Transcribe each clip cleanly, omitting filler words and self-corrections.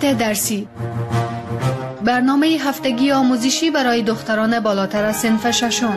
مقطع درسی، برنامه هفتگی آموزشی برای دختران بالاتر از صنف ششم.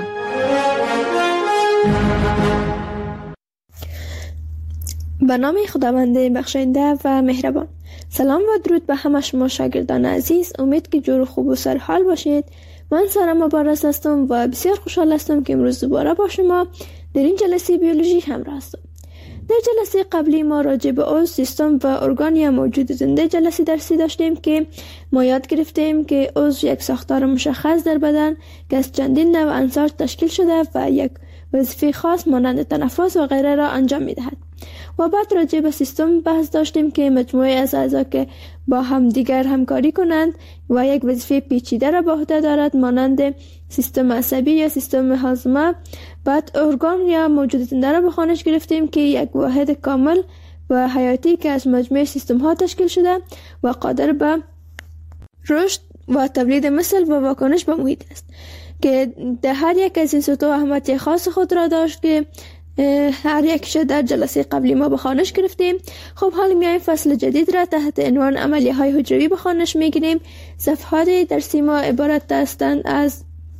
به نام خداوند بخشنده و مهربان. سلام و درود به همه شما شاگردان عزیز. امید که جور خوب و سرحال باشید. من سارا مبارز هستم و بسیار خوشحال هستم که امروز دوباره با شما در این جلسه بیولوژی همراه هستم. در جلسه قبلی ما راجع به عضو، سیستم و ارگان موجود زنده جلسه درسی داشتیم که ما یاد گرفتیم که عضو یک ساختار مشخص در بدن که از چندین نوع عناصر تشکیل شده و یک وظیفه خاص مانند تنفس و غیره را انجام می‌دهد. و بعد راجع به سیستم بحث داشتیم که مجموعه از اعضا که با هم دیگر همکاری کنند و یک وظیفه پیچیده را به عهده دارد مانند سیستم عصبی یا سیستم هاضمه. بعد ارگان یا موجود زنده را به خوانش گرفتیم که یک واحد کامل و حیاتی که از مجموعه سیستم ها تشکیل شده و قادر به رشد و تولید مثل و واکنش به محیط است که در هر یک از این سطوح اهمیت خاص خود را داشت که هر یکش در جلسه قبلی ما به خوانش گرفتیم. خب حالا میایم فصل جدید را تحت عنوان عملیه های حجروی به خوانش میگیریم. صفحات درسی ما عبارت هستند از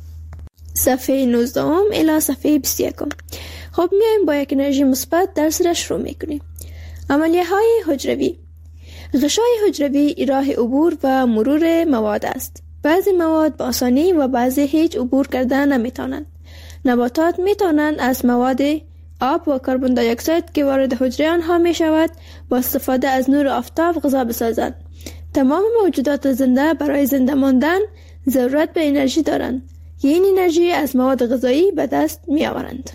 صفحه 19 الی صفحه 21. خب میایم با یک انرژی مثبت درس را شروع میکنیم. عملیه های حجروی. غشای حجروی راه عبور و مرور مواد است. بعضی مواد با آسانی و بعضی هیچ عبور کردن نمیتونند. نباتات میتونند از مواد آب و کربن دی اکساید که وارد حجره آنها می شود با استفاده از نور آفتاب غذا بسازند. تمام موجودات زنده برای زنده ماندن ضرورت به انرژی دارند. این انرژی از مواد غذایی به دست می آورند.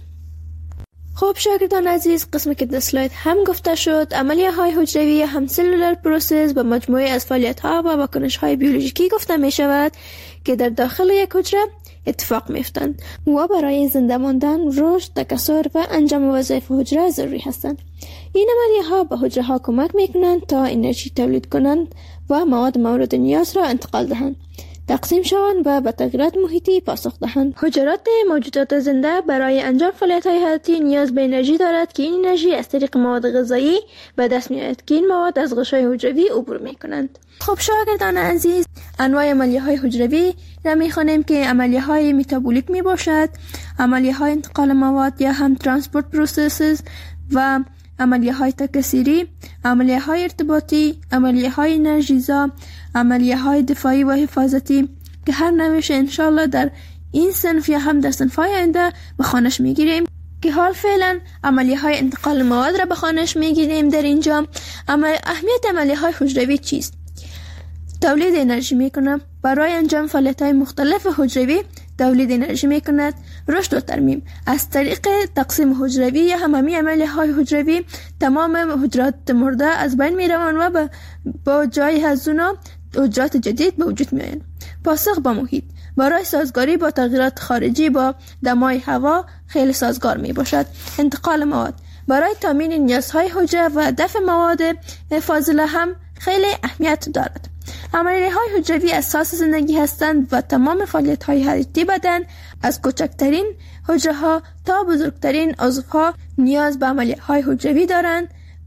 خب شاگردان عزیز، قسمی که در اسلاید هم گفته شد، عملیه های حجروی یا هم سلولر پروسس به مجموعه از فعالیت ها و واکنش های بیولوژیکی گفته می شود که در داخل یک حجره اتفاق میفتند و برای زنده ماندن، رشد، تکثر و انجام وظایف حجره ضروری هستند. این عملیه ها به حجره ها کمک میکنند تا انرژی تولید کنند و مواد مورد نیاز را انتقال دهند، تقسیم شوند و به تغییرات محیطی پاسخ دهند. حجرات موجودات زنده برای انجام فعالیت های حیاتی نیاز به انرژی دارد که این انرژی از طریق مواد غذایی به دست میآید که این مواد از غشای حجروی عبور میکنند. خب شاگردان عزیز، انواع عملیه های حجروی را میخوانیم که عملیه های متابولیک می باشد، عملیه های انتقال مواد یا هم ترانسپورت پروسسز و عملیه های تکثیری، عملیه های ارتباطی، عملیه های انرژیزا، عملیه های دفاعی و حفاظتی که هر نوعش انشالله در این صنف یا هم در صنف های آینده به خوانش میگیریم که حال فعلا عملیه های انتقال مواد را به خوانش میگیریم. در اینجا اهمیت عملیه های حجروی چیست؟ تولید انرژی میکنه. برای انجام فعالیت های مختلف حجروی تولید انرژی میکند. رشد و ترمیم. از طریق تقسیم حجروی یا هممی عملیه های حجروی تمام حجرات مرده از بین میروند و با جای از اونا حجرات جدید به وجود میآیند. پاسخ به محیط. برای سازگاری با تغییرات خارجی با دمای هوا خیلی سازگار می باشد. انتقال مواد. برای تامین نیازهای حجره و دفع مواد فاضله هم خیلی اهمیت دارد. عملیه های حجروی اساس زندگی هستند و تمام فعالیت های حیاتی بدن از کوچکترین حجره ها تا بزرگترین عضوها نیاز به عملیه های حجروی دارند.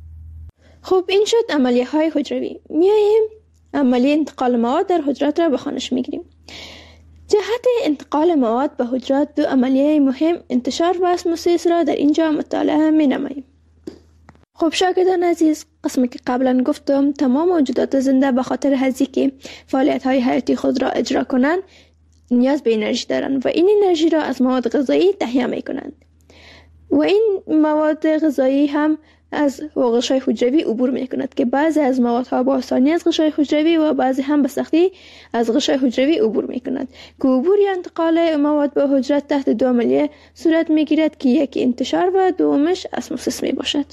خب این شد عملیه های حجروی. میاییم عملیه انتقال مواد در حجرات را به خوانش میگیریم. جهت انتقال مواد به حجرات دو عملیه مهم انتشار و اسموسیس را در اینجا مطالعه می نماییم. خب شاگردان عزیز، قسمی که قبلا گفتم تمام موجودات زنده به خاطر هزی که فعالیت های حیاتی خود را اجرا کنند نیاز به انرژی دارند و این انرژی را از مواد غذایی تهیه می کنند و این مواد غذایی هم از غشای حجروی عبور می کند که بعضی از موادها با آسانی از غشای حجروی و بعضی هم به سختی از غشای حجروی عبور می کند که عبور یا انتقال مواد به حجره تحت دو عملیه صورت می گیرد که یکی انتشار و دومش اسموسیس می باشد.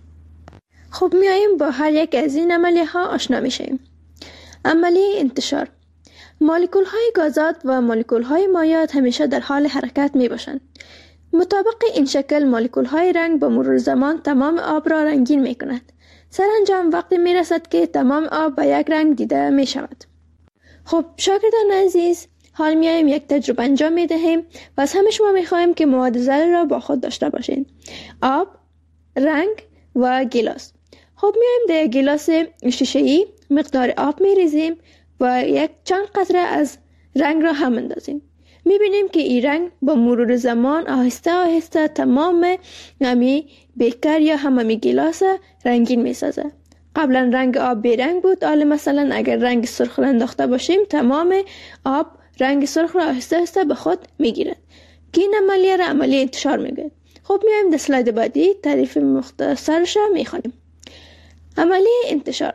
خب میاییم با هر یک از این عملیه ها آشنا میشیم. عملیه انتشار. مولکول های گازات و مولکول های مایعات همیشه در حال حرکت می باشند. مطابق این شکل مولکول های رنگ با مرور زمان تمام آب را رنگین می کند. سرانجام وقتی می رسد که تمام آب به یک رنگ دیده می شود. خب شاگردان عزیز، حال میاییم یک تجربه انجام می دهیم و از همه شما می خواهیم که مواد ذره را با خود داشته باشین. آب، رنگ و گیلاس. خب میایم در گیلاس شیشه‌ای مقدار آب می ریزیم و یک چند قطره از رنگ را هم اندازیم. می بینیم که این رنگ با مرور زمان آهسته آهسته تمام همی بیکر یا همی گیلاس رنگین می سازه. قبلا رنگ آب بیرنگ بود، حالا مثلا اگر رنگ سرخ را انداخته باشیم تمام آب رنگ سرخ را آهسته آهسته به خود می گیرد که این عملیه را عملیه انتشار می گوید. خب میایم در سلاید بعدی تعریف مختصرش را می خوانیم. عملیه انتشار: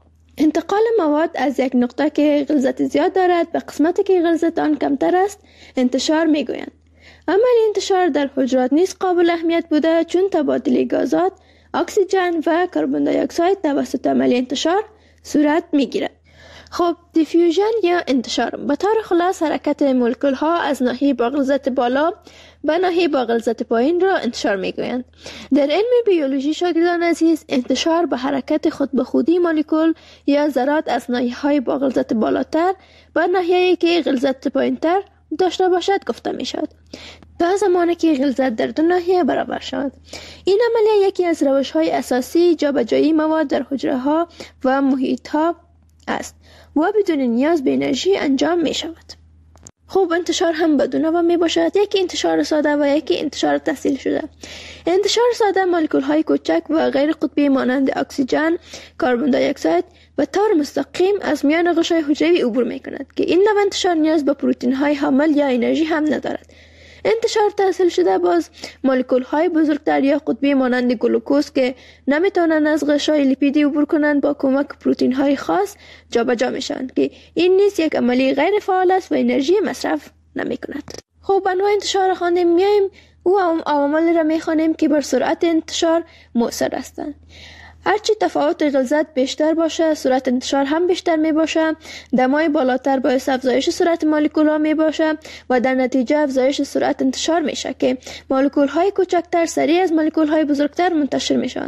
انتقال مواد از یک نقطه که غلظت زیاد دارد به قسمتی که غلظت آن کمتر است انتشار می گویند. عملیه انتشار در حجرات نیز قابل اهمیت بوده، چون تبادل گازات اکسیژن و کربن دی اکساید توسط عملیه انتشار صورت می گیرد. خب دیفیوژن یا انتشار به طور خلاص حرکت مولکول ها از ناحیه با غلظت بالا به ناحیه با غلظت پایین را انتشار می گویند. در علم بیولوژی شاگردان عزیز، انتشار به حرکت خود به خودی مولکول یا ذرات از ناحیه های با غلظت بالاتر به ناحیه که غلظت پایین تر داشته باشد گفته می شود، تا زمانی که غلظت در دو ناحیه برابر شود. این عملیه یکی از روش های اساسی جابجایی مواد در حجره ها و محیط ها است و بدون نیاز به انرژی انجام می شود. خوب انتشار هم به دو نوع می باشد، یکی انتشار ساده و یکی انتشار تحصیل شده. انتشار ساده مولکول های کوچک و غیر قطبی مانند اکسیژن، کربن دی اکساید به طور مستقیم از میان غشای حجروی عبور می کند که این نوع انتشار نیاز به پروتئین های حامل یا انرژی هم ندارد. انتشار تحصیل شده باز مولکول های بزرگتر یا قطبی مانند گلوکوز که نمیتونن از غشای لیپیدی عبور کنند با کمک پروتئین های خاص جابجا میشن که این نیز یک عملی غیر فعال است و انرژی مصرف نمی کند. خب انواع انتشار خواندیم، میایم او عوامل را میخوانیم که بر سرعت انتشار مؤثر هستند. هرچی تفاوت غلظت بیشتر باشه سرعت انتشار هم بیشتر می باشه. دمای بالاتر باعث افزایش سرعت مولکول ها می باشه و در نتیجه افزایش سرعت انتشار میشه که مولکول های کوچکتر سریع از مولکول های بزرگتر منتشر میشن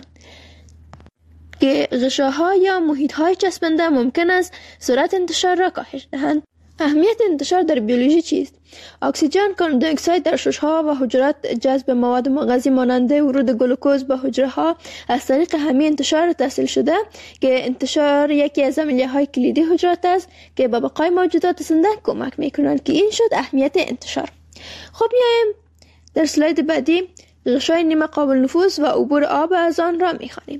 که غشاها یا محیط های چسبنده ممکن است سرعت انتشار را کاهش دهند. اهمیت انتشار در بیولوژی چیست؟ اکسیژن، کربن دی اکساید در شش‌ها و حجرات جذب مواد مغذی مانند ورود گلوکوز به حجره ها از طریق همین انتشار تحصیل شده که انتشار یکی از عملیه‌های کلیدی حجرات است که به بقای موجودات زنده کمک می‌کنند که این شد اهمیت انتشار. خب میایم در سلاید بعدی غشای نیمه قابل نفوذ و عبور آب از آن را می‌خوانیم.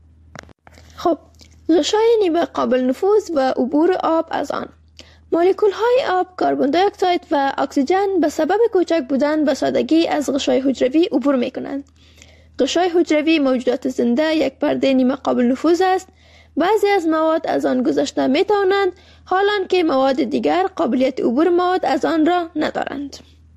خب غشای نیمه قابل نفوذ و عبور آب از آن: مولکول های آب، کربن دی اکساید و اکسیژن به سبب کوچک بودن به سادگی از غشای حجروی عبور می کنند. غشای حجروی موجودات زنده یک پرده نیمه قابل نفوذ است. بعضی از مواد از آن گذشته می توانند، حالان که مواد دیگر قابلیت عبور مواد از آن را ندارند.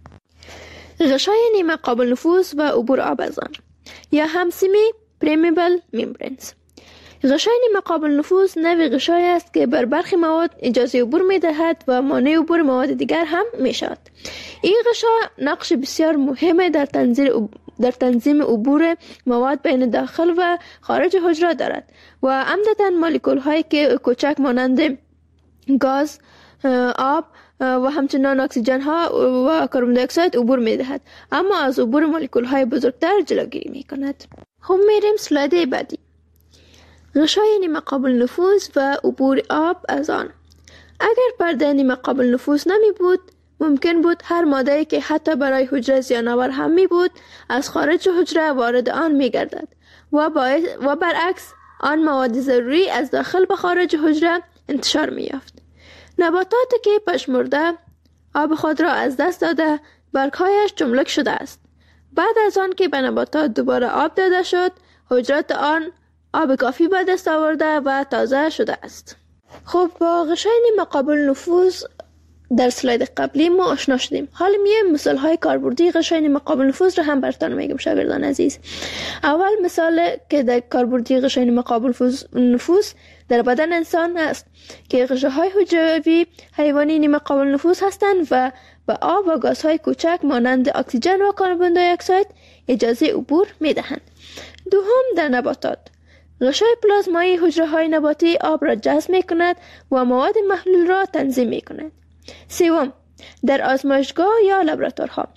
غشای نیمه قابل نفوذ و عبور آب از آن یا هم سمی پرمیبل ممبرینز. غشای نیمه قابل نفوذ نوعی غشای است که بر برخی مواد اجازه عبور می دهد و مانع عبور مواد دیگر هم می شود. این غشا نقش بسیار مهمه در تنظیم عبور مواد بین داخل و خارج حجره دارد و عمدتاً مولکول هایی که کوچک مانند گاز، آب و همچنان اکسیژن ها و کربن دی اکساید عبور می دهد، اما از عبور مولکول های بزرگتر جلوگیری می کند. هم میریم سلاید بعدی. غشای نیمه قابل نفوذ و عبور آب از آن. اگر پرده نیمه قابل نفوذ نمی بود، ممکن بود هر ماده‌ای که حتی برای حجره زیان‌آور هم می بود از خارج حجره وارد آن می گردد و برعکس آن مواد ضروری از داخل به خارج حجره انتشار می یافت. نباتاتی که پژمرده آب خود را از دست داده برگ‌هایش جملک شده است. بعد از آن که به نباتات دوباره آب داده شد، حجرات آن آب کافی به دست آورده و تازه شده است. خب با غشای نیمه قابل نفوذ در سلاید قبلی ما آشنا شدیم. حالا میایم مثال های کاربردی غشای نیمه قابل نفوذ رو هم براتون میگم شاگردان عزیز. اول مثال که در کاربردی غشای نیمه قابل نفوذ در بدن انسان است که غشاهای حجروی حیوانی نیمه قابل نفوذ هستند و به آب و گازهای کوچک مانند اکسیژن و کربن دی اکساید اجازه عبور میدهند. دوم در نباتات غشای پلازمایی حجره های نباتی آب را جذب می کند و مواد محلول را تنظیم می کند. سوم در آزمایشگاه یا لابراتوارها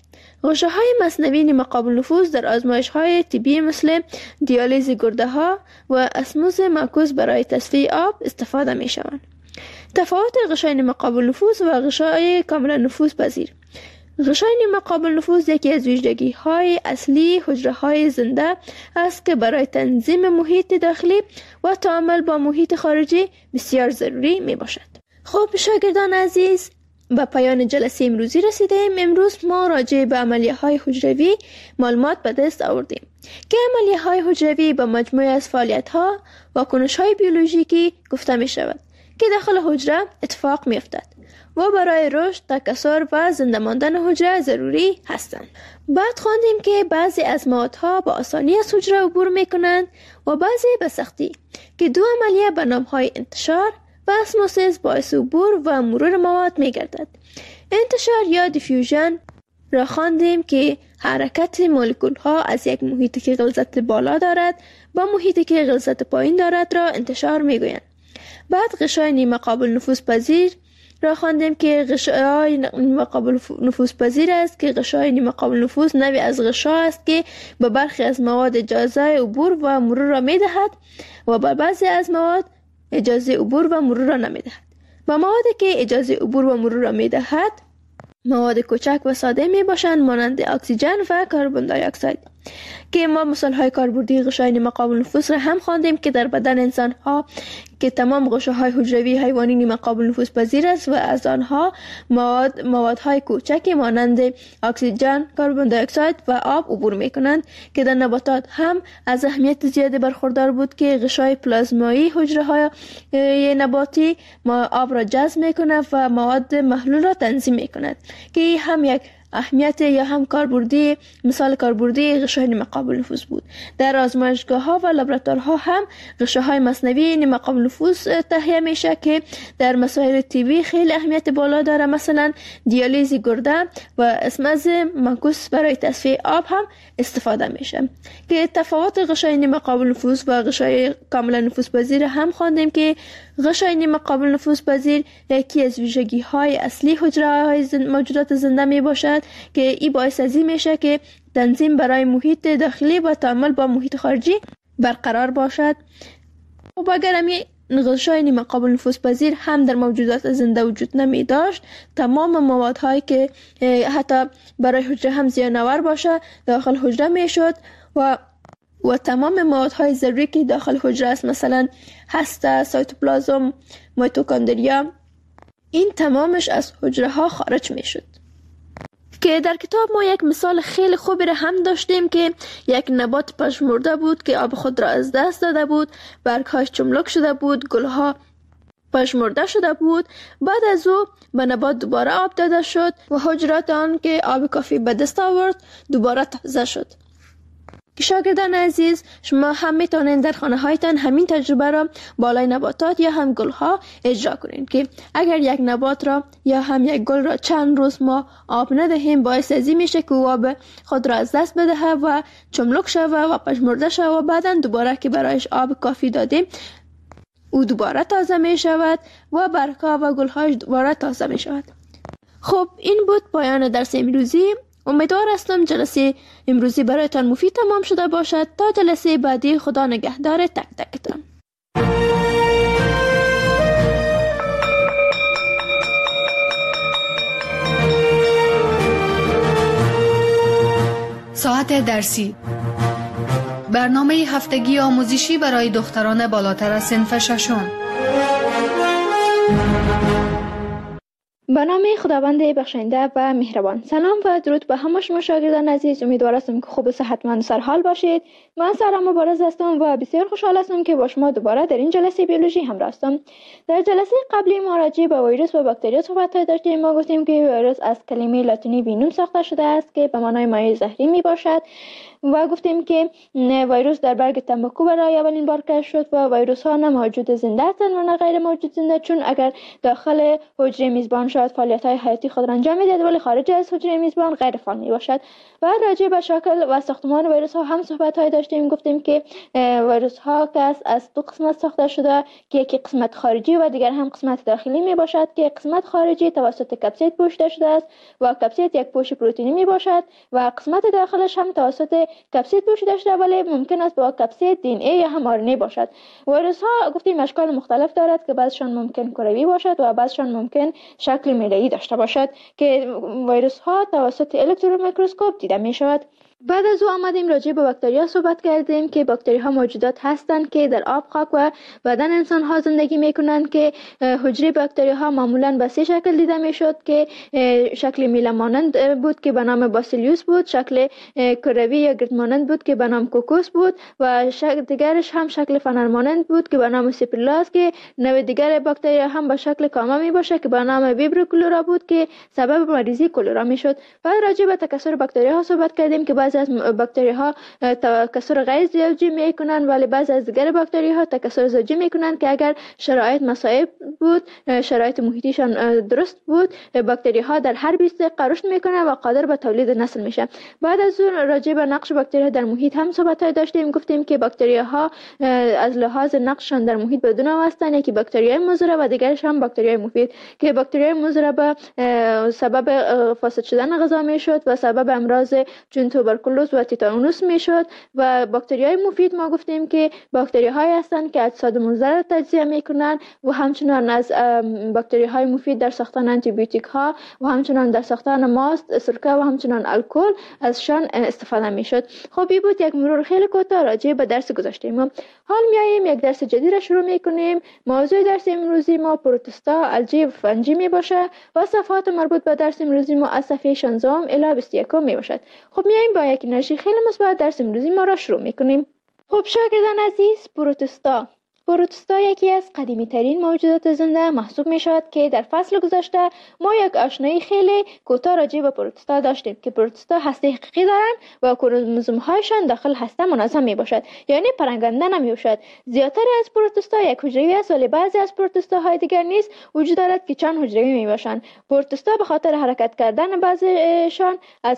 غشاهای مصنوی نیمه قابل نفوذ در آزمایش‌های طبی مثل دیالیز گرده‌ها و اسموز معکوس برای تصفیه آب استفاده می‌شوند. تفاوت غشای نیمه قابل نفوذ و غشای کاملا نفوذپذیر. غشای نیمه قابل نفوذ یکی از ویژگی‌های اصلی حجره‌های زنده است که برای تنظیم محیط داخلی و تعامل با محیط خارجی بسیار ضروری میباشد. خب شاگردان عزیز، به پایان جلسه امروزی رسیدیم. امروز ما راجع به عملیه‌های حجروی معلومات به دست آوردیم که عملیه‌های حجروی به مجموعه از فعالیت‌ها و کنش‌های بیولوژیکی گفته می‌شود که داخل حجره اتفاق می‌افتد و برای رشد، تکثر و زنده ماندن حجره ضروری هستند. بعد خواندیم که بعضی از موادها با آسانی از حجره عبور می‌کنند و بعضی به سختی، که دو عملیه به نام‌های انتشار و اسموسیس باعث عبور و مرور مواد می‌گردد. انتشار یا دیفیوژن را خواندیم که حرکت مولکول‌ها از یک محیطی که غلظت بالا دارد با محیطی که غلظت پایین دارد را انتشار می‌گویند. بعد غشای نیمه قابل نفوذپذیر را خواندیم که غشای نیمه قابل نفوذپذیر است که غشای نیمه قابل نفوذ نوعی از غشا است که به برخی از مواد اجازه عبور و مرور را می‌دهد و به بعضی از مواد اجازه عبور و مرور را نمی‌دهد. با موادی که اجازه عبور و مرور را می‌دهد مواد کوچک و ساده میباشند مانند اکسیژن و کربن دی اکساید، که ما مثال‌های کاربردی غشای نیمه قابل نفوذ را هم خواندیم که در بدن انسان‌ها که تمام غشاهای حجروی حیوانی نیمه قابل نفوذ پذیر است و از آنها موادهای کوچکی مانند اکسیژن، کربن دی اکساید و آب عبور می‌کنند که در نباتات هم از اهمیت زیادی برخوردار بود که غشای پلازمایی حجره‌های نباتی آب را جذب می‌کند و مواد محلول را تنظیم می‌کند که هم یک اهمیت یا هم کاربردی مثال کاربردی غشای نیمه قابل نفوذ بود. در آزمایشگاه‌ها و لابراتوارها هم غشاهای مصنوی نیمه قابل نفوذ تهیه میشه که در مسائل طبی خیلی اهمیت بالا داره. مثلا دیالیز گرده و اسموز معکوس برای تصفیه آب هم استفاده میشه. که تفاوت غشای نیمه قابل نفوذ و غشای کاملا نفوذپذیر هم خواندیم که غشای نیمه قابل نفوذپذیر یکی از ویژگی‌های اصلی حجره‌های موجودات زنده میباشد که این باعث از این میشه که تنظیم برای محیط داخلی و تعامل با محیط خارجی برقرار باشد. و اگر همی غشای نیمه قابل نفوذپذیر هم در موجودات زنده وجود نمی داشت، تمام موادهایی که حتی برای حجره هم زیان‌آور باشه داخل حجره میشد و تمام موادهای ضروری که داخل حجره است، مثلا هسته، سایتوپلازم، میتوکندریا، این تمامش از حجره ها خارج می شد. که در کتاب ما یک مثال خیلی خوبی را هم داشتیم که یک نبات پژمرده بود که آب خود را از دست داده بود، برگ‌هاش چملک شده بود، گلها پژمرده شده بود. بعد از او به نبات دوباره آب داده شد و حجرات آن که آب کافی به دست آورد دوباره تازه شد. شاگردان عزیز، شما هم میتونید در خانه هایتان همین تجربه را بالای نباتات یا هم گل ها اجرا کنید که اگر یک نبات را یا هم یک گل را چند روز ما آب ندهیم، باعث از این میشه که آب خود را از دست بده و چملک شود و پژمرده شود و بعدا دوباره که برایش آب کافی دادیم او دوباره تازه می شود و برگ‌ها و گل هاش دوباره تازه می شود. خب این بود پایان درس امروزی. امیدوار هستم جلسه امروزی برایتان مفید تمام شده باشد. تا جلسه بعدی، خدا نگهدار تک تکتان. ساعت درسی، برنامه هفتگی آموزشی برای دختران بالاتر از صنف ششم. به نام خداوند بخشنده و مهربان. سلام و درود به همه شما شاگردان عزیز. امیدوار هستم که خوب و صحتمند و سرحال باشید. من سارا مبارز هستم و بسیار خوشحال هستم که با شما دوباره در این جلسه بیولوژی همراه هستم. در جلسه قبلی ما راجع به ویروس و باکتریا صحبت داشتیم. ما گفتیم که ویروس از کلمه لاتینی وینوم ساخته شده است که به معنای مایع زهری می باشد و گفتیم که ویروس در برگ تنباکو برای اولین بار کشف شد و ویروس ها نه موجود زنده هستند و نه غیر موجود زنده، چون اگر داخل حجره میزبان شاید فعالیت‌های حیاتی خود را انجام می‌دهد ولی خارج از حجره میزبان غیر فعال میباشد. بعد راجع به شکل و ساختمان ویروس ها هم صحبت‌های داشتیم. گفتیم که ویروس ها که از دو قسمت ساخته شده که یکی قسمت خارجی و دیگر هم قسمت داخلی می باشد که قسمت خارجی توسط کپسید پوشیده شده است و کپسید یک پوش پروتئینی می باشد و قسمت داخلش هم توسط کپسید پوشیده شده ولی ممکن است با کپسید دی ان ای یا هم آر ان ای باشد. ویروس ها گفتیم اشکال مختلف دارد که بعضشان ممکن کروی باشد و بعضشان ممکن شکل میله‌ای داشته باشد که ویروس ها توسط الکترون میکروسکوپ دیده می شود. بعد از او آمدیم راجع به باکتریا صحبت کردیم که باکتری ها موجودات هستند که در آب، خاک و بدن انسان ها زندگی می کنند که حجره باکتری ها معمولا به سه شکل دیده می شد که شکل میله مانند بود که به نام باسیلیوس بود، شکل کروی یا گرد مانند بود که به نام کوکوس بود و شکل دیگرش هم شکل فنر مانند بود که به نام سیپرلاس که نوع دیگر باکتریا هم به شکل کامه می باشه که به نام ویبریو کلورا بود که سبب مریضی کلورا می شد. بعد راجع به تکثر باکتری ها صحبت کردیم که بعضی از باکتری ها تکثر غیر زوجی می کنند ولی بعضی از دیگر باکتری ها تکثر زوجی می کنند که اگر شرایط مساعد بود، شرایط محیطیشان درست بود، باکتری ها در هر 20 دقیقه رشد می کنند و قادر به تولید نسل میشه. بعد از اون راجع به نقش باکتری ها در محیط هم صحبت داشتیم. گفتیم که باکتری ها از لحاظ نقششان در محیط به دو نوع هستند، یکی باکتری های مضر و دیگرش هم باکتری های مفید که باکتری های مضر به سبب فاسد شدن غذا میشد و سبب امراض چون توبرکولوز و تیتانوس میشد و باکتری های مفید ما گفتیم که باکتری های هستند که اجساد مضر تجزیه میکنند و همچنان از باکتری های مفید در ساختن آنتی بیوتیک ها و همچنان در ساختن ماست، سرکه و همچنان الکل ازشان استفاده میشد. خب این بود یک مرور خیلی کوتاه راجع به درس گذاشتیم. حال میاییم یک درس جدید را شروع میکنیم. موضوع درس امروزی ما پروتستا، الژی و فنجی می باشه و صفحات مربوط به درس امروزی ما از صفحه 16 الی 21 می باشد. خب میاییم با یک انرژی خیلی مثبت درس امروزی ما را شروع میکنیم. خب شاگردان عزیز، پروتستا یکی از قدیمی ترین موجودات زنده محسوب می شود که در فصل گذشته ما یک آشنایی خیلی کوتاه راجع به پروتستا داشتیم که پروتستا هسته حقیقی دارند و کروموزوم هایشان داخل هسته منظم می باشد، یعنی پراکنده نمی باشد. زیادتر از پروتستا یک حجروی است ولی بعضی از پروتستا های دیگر نیز وجود دارد که چند حجروی می باشند. پروتستا به خاطر حرکت کردن بعضیشان از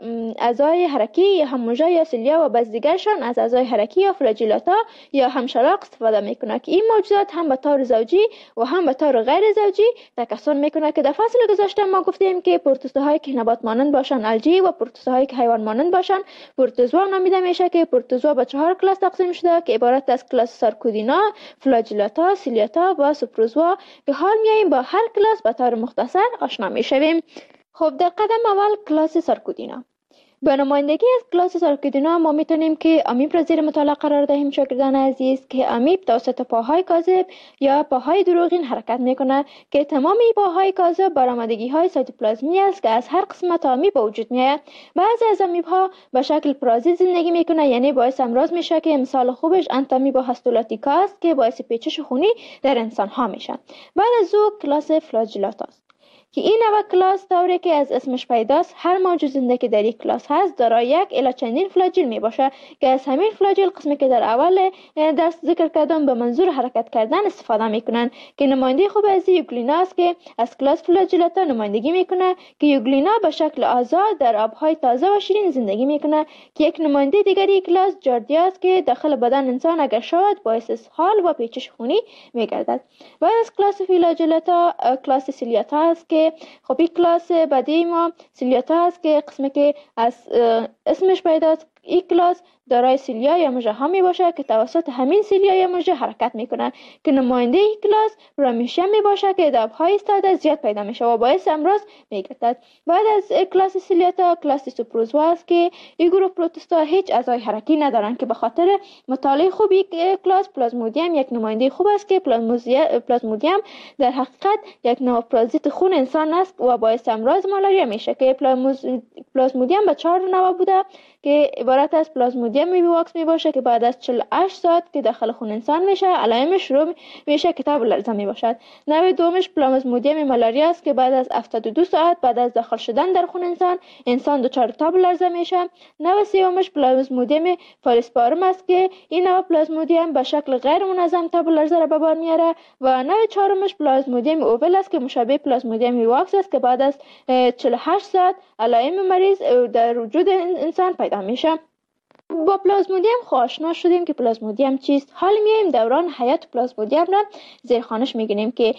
اعضای حرکی یا هموجه یا سیلیا و بعضی دیگرشان از اعضای حرکی یا فلاجیلاتا یا همشلاق استفاده میکنه که این موجودات هم به طور زوجی و هم به طور غیر زوجی تکثر میکنه که در فصل گذشته ما گفتیم که پروتوزوهایی که نبات مانند باشن الژی و پروتوزوهایی که حیوان مانند باشن پروتوزوا نامیده میشه که پروتوزوا به 4 کلاس تقسیم شده که عبارت از کلاس سارکودینا، فلاجیلاتا، سیلیاتا و سوپروزوا که حال میایم با هر کلاس به طور مختصر آشنا میشویم. خب در قدم اول کلاس سارکودینا. به نمایندگی از کلاس سارکودینا ما میتونیم که امیب را زیر مطالعه قرار دهیم شاگردان عزیز که امیب توسط پاهای کاذب یا پاهای دروغین حرکت میکنه که تمام پاهای کاذب برآمدگی های سایتوپلازمی است که از هر قسمت امیب به وجود میاد. بعضی از امیب ها به شکل پرازیت زندگی میکنه، یعنی باعث امراض میشه که مثال خوبش انتامیبا هاستولاتیکا است که باعث پیچش خونی در انسان ها میشه. بعد از او کلاس فلاجیلاتا است که این نوع کلاس طوری که از اسمش پیداست هر موجود زنده که در این کلاس هست دارای یک الی چندین فلاجیل می باشه که از همین فلاجیل قسمی که در اول درس ذکر کردم به منظور حرکت کردن استفاده میکنن که نماینده خوب از یوگلینا است که از کلاس فلاجیلاتا نمایندگی میکنه که یوگلینا به شکل آزاد در آبهای تازه و شیرین زندگی میکنه که یک نماینده دیگری کلاس جاردیا است که داخل بدن انسان اگر شود باعث اسهال و پیچش خونی میگردد. بعد از کلاس فلاجیلاتا کلاس سیلیاتا است که خب این کلاس بعدی ما سیلیاتا است که قسمی که از اسمش پیداست. این کلاس دارای سیلیا یا مژه ها می باشه که توسط همین سیلیا یا مژه حرکت میکنن که نماینده این کلاس رامیشیا می باشه که در آبهای ایستاده زیاد پیدا میشه و باعث امراض میگردد. بعد از کلاس سیلیاتا کلاس سوپروزوا است که این گروه پروتستا هیچ اعضای حرکی ندارن که به خاطر مطالعه خوب کلاس پلازمودیم یک نماینده خوب است که پلازمودیم در حقیقت یک نوع پرازیت خون انسان است و باعث امراض مالاریا میشه که پلازمودیم به 4 نوع بوده که عبارت از پلازمودیم میواکس می باشه که بعد از 48 ساعت که داخل خون انسان میشه علائمش شروع میشه که تب و لرزه می باشد. نوع دومش پلازمودیم مالاریا است که بعد از 72 ساعت بعد از داخل شدن در خون انسان دچار تب و لرزه میشه. نوع سومش پلازمودیم فالسپارم است که این نوع پلازمودیم به شکل غیر منظم تب و لرزه را به بار میاره و نوع چهارمش پلازمودیم اوول است که مشابه پلازمودیم میواکس است که بعد از 48 ساعت علائم مریض در وجود انسان پیدا میشه. با پلازمودیم آشنا شدیم که پلازمودیم چیست. حال میایم دوران حیات پلازمودیم را زیر خانش میگیریم که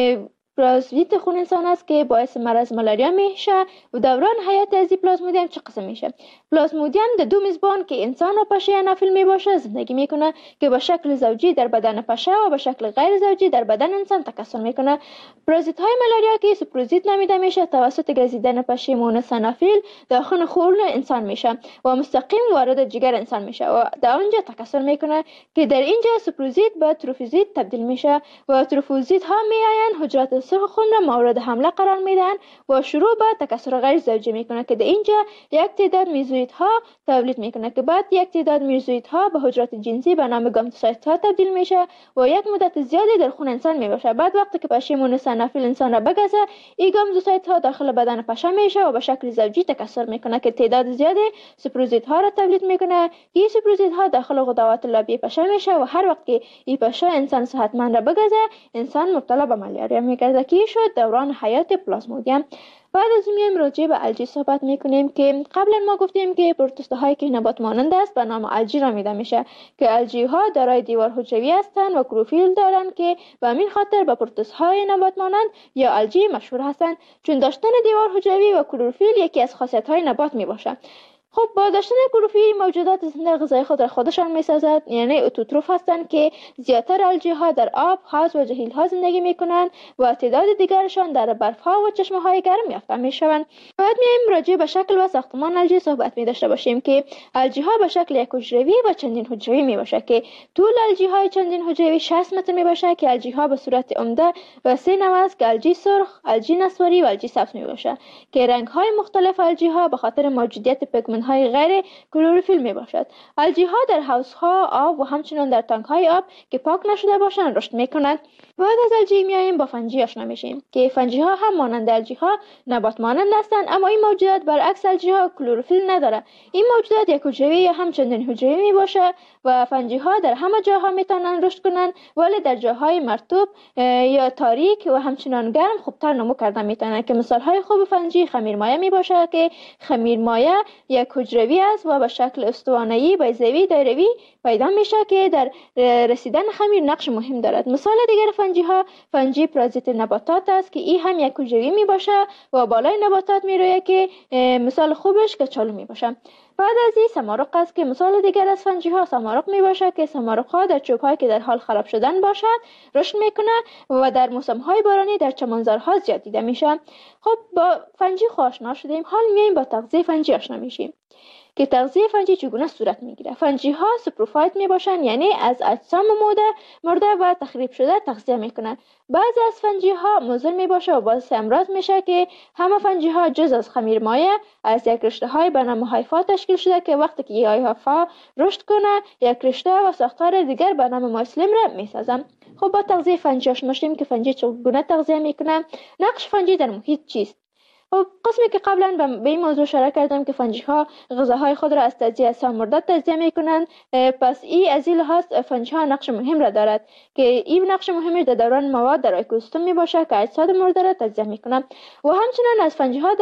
پلازمیت خون انسان است که باعث مرض مالاریا میشه و دوران حیات از این پلازمودیم چه قسم میشه. پلازمودیم در دو میزبان که انسان و پشه انافیل میباشه زندگی میکنه که به شکل زوجی در بدن پشه و به شکل غیر زوجی در بدن انسان تکثر میکنه. پرازیت های مالاریا که سپروزیت نامیده میشه توسط گزیدن پشه مونس انافیل داخل خون انسان میشه و مستقیم وارد جگر انسان میشه و در اونجا تکثر میکنه که در اینجا سپروزیت به تروفوزیت تبدیل میشه و تروفوزیت ها میاین حجرات سرخ خون را مورد حمله قرار میدن و شروع به تکثر غیر زوجی میکنه که در اینجا یک تعداد میزویت ها تولید میکنه که بعد یک تعداد میزویت ها به حجرات جنسی به نام گامتوسایت ها تبدیل میشه و یک مدت زیادی در خون انسان میباشه. بعد وقتی که پشه مونس انافیل انسان را بگزه این گامتوسایت ها داخل بدن پشه میشه و به شکل زوجی تکثر میکنه که تعداد زیادی سپروزیت ها را تولید میکنه. این سپروزیت ها داخل غدوات لابی پشه میشه و هر وقت که این پشه انسان صحتمند را بگزه انسان مبتلا به مالاریا میگرده که شد دوران حیات پلازمودیم. بعد از میایم راجع به الژی صحبت میکنیم که قبلا ما گفتیم که پروتوزوا هایی که نبات مانند است به نام الژی نامیده میشه که الژی ها دارای دیوار حجروی هستند و کلروفیل دارند که به همین خاطر به پروتوزوا های نبات مانند یا الژی مشهور هستند چون داشتن دیوار حجروی و کلروفیل یکی از خاصیت های نبات میباشه. خب با داشتن کلروفیل موجودات زنده غذای خود را خودشان میسازد، یعنی اتوتروف هستند که زیادتر الژی ها در آب، حوض و جهیل ها زندگی میکنند و تعداد دیگرشان در برف ها و چشمه های گرم یافته میشوند. بعد میایم راجع به شکل و ساختمان الژی صحبت می داشته باشیم که الژی ها به شکل یک حجروی و چندین حجروی می باشه که طول الژی های چندین حجروی 60 متر می باشه که الژی ها به صورت عمده و سه نوع است که الژی سرخ، الژی نسواری و الژی سبز می باشه که رنگ های مختلف الژی ها به خاطر موجودیت پیگمنت های غیر کلروفیل می باشد. الژی ها در حوض ها آب و همچنین در تانک های آب که پاک نشده باشند رشد می کنند. بعد از الژی میایم با فنجی آشنا میشیم که فنجی ها هم مانند الژی ها نبات مانند هستند اما این موجودات برعکس الژی ها کلروفیل نداره. این موجودات یک حجروی یا هم چندین حجروی می باشه و فنجی ها در همه جاها میتونن رشد کنند ولی در جاهای مرطوب یا تاریک و همچنان گرم خوبتر نمو کردن میتونن که مثال های خوب فنجی خمیرمایه می باشه که خمیرمایه یک حجروی است و به شکل استوانه‌ای بیضوی دایروی پیدا میشه که در رسیدن خمیر نقش مهم دارد. مثال دیگر فنجی ها فنجی پرازیت نباتات است که این هم یک حجروی می باشه و بالای نباتات می رویه که مثال خوبش کچالو می باشه. بعد از این سمارق است که مثال دیگر از فنجی ها سمارق می باشه که سمارق ها در چوب هایی که در حال خراب شدن باشد رشد میکنه و در موسم های بارانی در چمنزارها زیاد دیده میشه. خب با فنجی آشنا شدیم، حال میایم با تغذیه فنجی آشنا میشیم که تغذیه فنجی چگونه صورت میگیره. فنجی ها سپروفایت میباشن یعنی از اجسام مرده و تخریب شده تغذیه میکنن. بعضی از فنجی ها مضر میباشه و باعث امراض میشه که همه فنجی ها جز از خمیرمایه از یک رشته های به نام هایفا تشکیل شده که وقتی که این هایفا رشد کنه یک رشته و ساختار دیگر به نام مایسلیم را میسازن. خب با تغذیه فنجی آشنا شدیم که فنجی چگونه تغذیه میکنه. نقش فنجی در محیط چیست؟ خب قسمی که قبلا به این موضوع اشاره کردم که فنجی ها غذاهای خود را از تجزیه اجسام مرده تجزیه میکنند، پس این از این لحاظ فنجی ها نقش مهم را دارد که این نقش مهمش در دوران مواد در اکوسیستم می باشه که اجساد مرده را تجزیه میکنند و همچنین از فنجی ها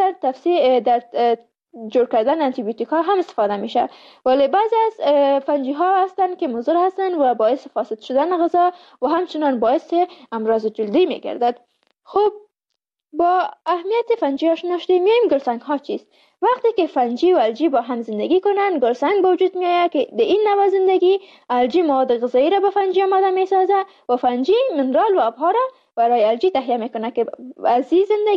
در جور کردن آنتی بیوتیک ها هم استفاده میشه. ولی بعضی از فنجی ها هستند که مضر هستند و باعث فاسد شدن غذا و همچنین باعث امراض جلدی میگردد. خب با اهمیت فنجی آشنا شدیم. میایم گلسنگ ها چیست؟ وقتی که فنجی و الژی با هم زندگی کنند گلسنگ به وجود میآید که در این نوع زندگی الژی مواد غذایی را به فنجی آماده میسازه و فنجی منرال و آبها را برای الژی تهیه میکنه که از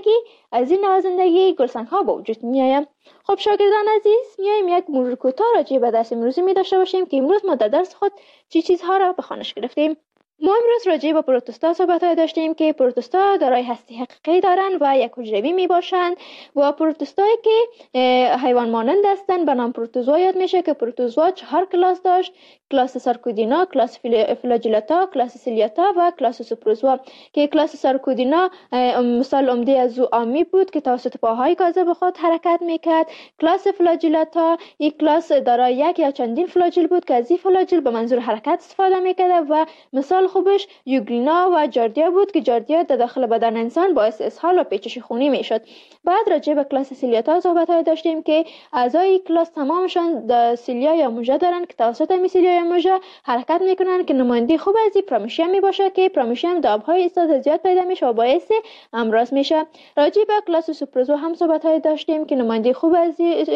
این نوع زندگی گلسنگ ها به وجود میآید. خب شاگردان عزیز، میایم یک مرور کوتاه راجع به درس امروزی می داشته باشیم که امروز ما در درس خود چی چیزها را به خوانش گرفتیم. ما امروز راجع به پروتوستا صحبت داشتیم که پروتوستا دارای هستی حقیقی دارند و یک حجروی می باشند و پروتوستایی که حیوان مانند هستند به نام پروتوزوا یاد میشه که پروتوزوا 4 کلاس داشت: کلاس سارکودینا، کلاس فلاجیلاتا، کلاس سیلیاتا و کلاس سوپروزوا. که کلاس سارکودینا مثال عمده از او آمی بود که توسط پاهای کاذب خود حرکت میکرد. کلاس فلاجیلاتا یک کلاس دارای یک یا چندین فلاجیل بود که از این فلاجیل به منظور حرکت استفاده میکرد و مثال خوبش یوگلینا و جاردیا بود که جاردیا در داخل بدن انسان باعث اسهال و پیچش خونی میشد. بعد راجع به کلاس سیلیاتا صحبت داشتیم که اعضای کلاس تمامشان سیلیا یا موژه دارند که توسط این سیلیا یا موژه حرکت میکنند که نمایندگی خوب از پرامیشیم میباشه که پرامیشیم در آبهای استاد زیاد پیدا میشه و باعث امراض میشه. راجع به کلاس سوپروزوا هم صحبت داشتیم که نمایندگی خوب از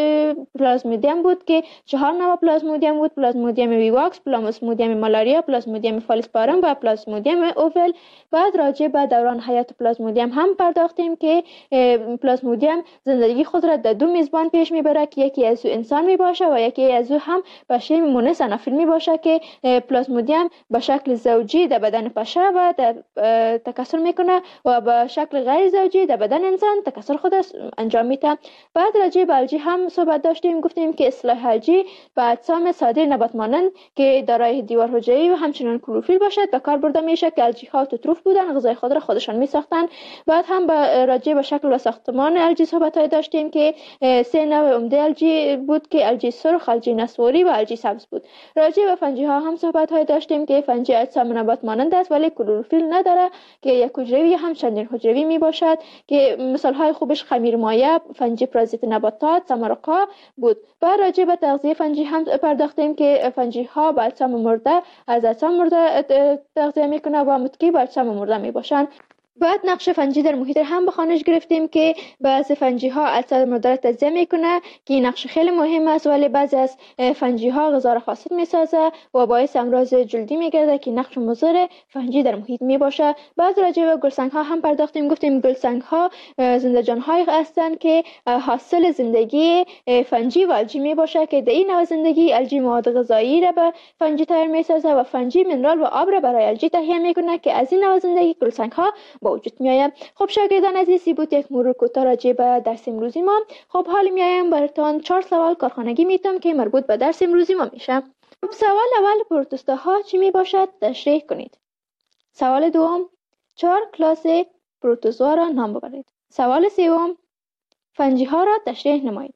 پلازمودیم بود که 4 نوع پلازمودیم بود: پلازمودیم ویواکس، پلازمودیم مالاریا، پلازمودیم فالسپارم و پلازمودیم اوول. بعد راجع به دوران حیات پلازمودیم هم پرداختیم که پلازمودیم زندگی خود را در 2 میزبان پیش میبره که یکی از او انسان میباشه و یکی از او هم پشه مونس انافیل میباشه که پلازمودیم به شکل زوجی در بدن پشه و در تکثر میکنه و به شکل غیر زوجی در بدن انسان تکثر خود انجام میده. بعد راجع به الژی هم صحبت داشتیم، گفتیم که اصطلاح الژی به اجسام ساده نبات مانند که دارای دیوار حجروی و همچنین کلروفیل باشد به کار برده میشه که الژی ها توتروف بودن، غذای خود را خودشان میساختن. بعد هم راجع به شکل و ساختمان الژی صحبت داشتیم که 3 نوع عمده الژی بود که الژی سرخ، الژی نسواری و الژی سبز بود. راجع به فنجی ها هم صحبت داشتیم که فنجی اجسام نبات مانند است ولی کلروفیل نداره که یک حجروی هم چندین حجروی می باشد که مثال های خوبش خمیر مایع، فنجی پرازیت نباتات، سمرقا بود. بعد راجع به تغذیه فنجی هم پرداختیم که فنجی ها به اجسام مرده از اجسام مرده تغذیه میکنه و متکی به اجسام مرده می باشند. بعد نقش فنجی در محیط هم به خوانش گرفتیم که بعضی فنجی ها اجسام مرده را تجزیه میکنه که این نقش خیلی مهم است، ولی بعضی از فنجی ها غذا را فاسد میسازه و باعث امراض جلدی میگرده که نقش مضر فنجی در محیط میباشه. بعد راجع به گلسنگ ها هم پرداختیم، گفتیم گلسنگ ها زنده جان های هستند که حاصل زندگی فنجی و الژی میباشه که در این نوع زندگی الژی مواد غذایی را به فنجی تغییر میسازه و فنجی منرال و آب را برای الژی تهیه میکنه که از این نوع زندگی گلسنگ ها با وجود میآید. خب شاگردان عزیزی بود یک مرور کوتاه راجع به درس امروزی ما. خب حالا میایم براتون 4 سوال کارخانگی میتونم که مربوط به درس امروزی ما میشه. خب سوال اول، پروتوستا ها چی می باشد؟ تشریح کنید. سوال دوم، 4 کلاس پروتوزوا را نام ببرید. سوال سوم، فنجی ها را تشریح نمایید.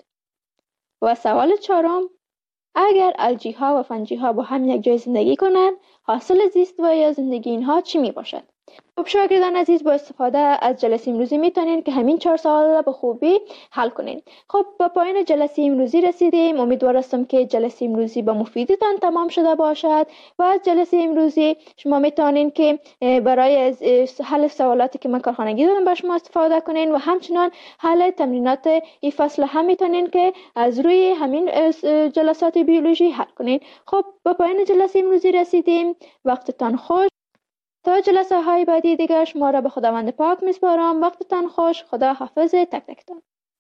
و سوال چهارم، اگر الژی ها و فنجی ها با هم یک جای زندگی کنند، حاصل زیست و یا زندگی اینها چی می باشد؟ خب شاگردان عزیز، با استفاده از جلسه امروزی میتونین که همین 4 سوال را به خوبی حل کنین. خب با پایان جلسه امروزی رسیدیم. امیدوار هستم که جلسه امروزی با مفیدتان تمام شده باشد و از جلسه امروزی شما میتونین که برای حل سوالاتی که من کارخانگی دادم با شما استفاده کنین و همچنان حل تمرینات این فصل هم میتونین که از روی همین جلسات بیولوژی حل کنین. خب با پایان جلسه امروزی رسیدیم. وقتتان خوش. تا جلسه های بعدی دیگر شما را به خداوند پاک میسپارم. وقتتان خوش. خدا حافظ تک تکتان.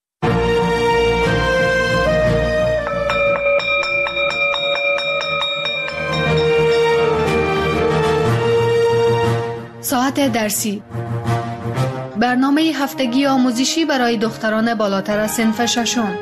ساعت درسی، برنامه هفتگی آموزشی برای دختران بالاتر از صنف ششم.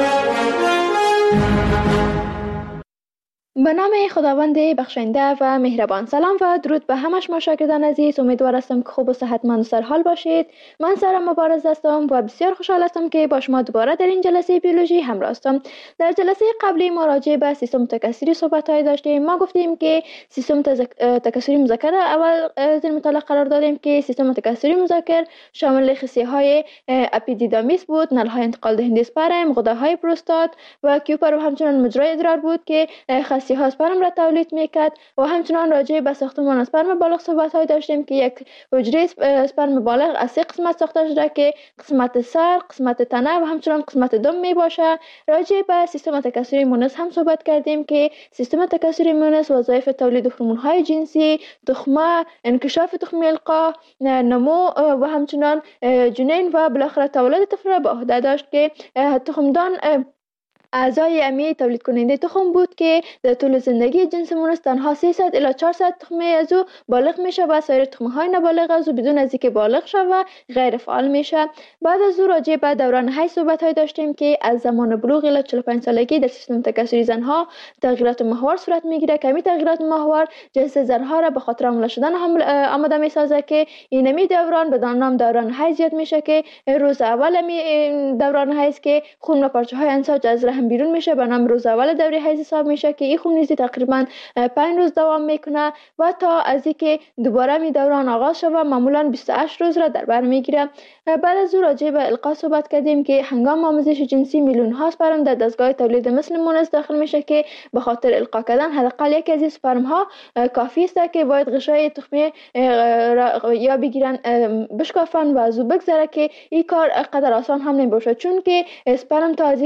به نام خداوند بخشنده و مهربان. سلام و درود به همه شما شاگردان عزیز. امیدوار هستم که خوب و صحتمند و سرحال باشید. من سارا مبارز هستم و بسیار خوشحال هستم که با شما دوباره در این جلسه بیولوژی همراه هستم. در جلسه قبلی ما راجع به سیستم تکثری صحبت داشتیم. ما گفتیم که سیستم تکثری مذکر اول در مطالعه قرار دادیم که سیستم تکثری مذکر شامل خصیه های اپیدیدامیس بود، نل‌های انتقال دهنده اسپرم، غده‌های پروستات و کیوپر و همچنان مجرای ادرار بود که خصیه ها اسپرم را تولید میکرد. و همچنان راجع به ساختمان اسپرم بالغ صحبت های داشتیم که یک حجره اسپرم بالغ از 3 قسمت ساخته شده که قسمت سر، قسمت تنه و همچنان قسمت دم می باشه. راجع به سیستم تکثری مونس هم صحبت کردیم که سیستم تکثری مونس وظایف تولید هورمون های جنسی، تخمه، انکشاف تخمی القاح، نمو و همچنان جنین و بالاخره تولد طفل را به عهده داشت که تخمدان اعضای امی تولید کننده تخم بود که در طول زندگی جنس مونس تنها 300 الی 400 تخمه از او بالغ میشه و سایر تخمه های نابالغ از او بدون از اینکه بالغ شود غیر فعال میشه. بعد از او راجع به دوران حیض صحبت های داشتیم که از زمان بلوغ الی 45 سالگی در سیستم تکثری زنها تغییرات محور صورت میگیره که همین تغییرات محور جنس زنها را به خاطر حامله شدن آماده میسازه که اینمی دوران به نام دوران حیض یاد میشه که روز اول دوران حیض که خون و پارچه های انساج از رحم بیرون میشه به نام روز اول دوره حیض حساب میشه که این خون نیزی تقریبا 5 روز دوام میکنه و تا از اینکه دوباره می دوران آغاز شود معمولا 28 روز را در بر میگیره. بعد از او راجع به القا صحبت کردیم که هنگام آموزش جنسی میلیون ها اسپرم در دستگاه تولید مثل مونس داخل میشه که به خاطر القا کردن حداقل یک از اسپرم ها کافی است که باید غشای تخمه یا بگیرن بشکافن و از او بگذره که این کار قدر آسان هم نمیشه چون که اسپرم تا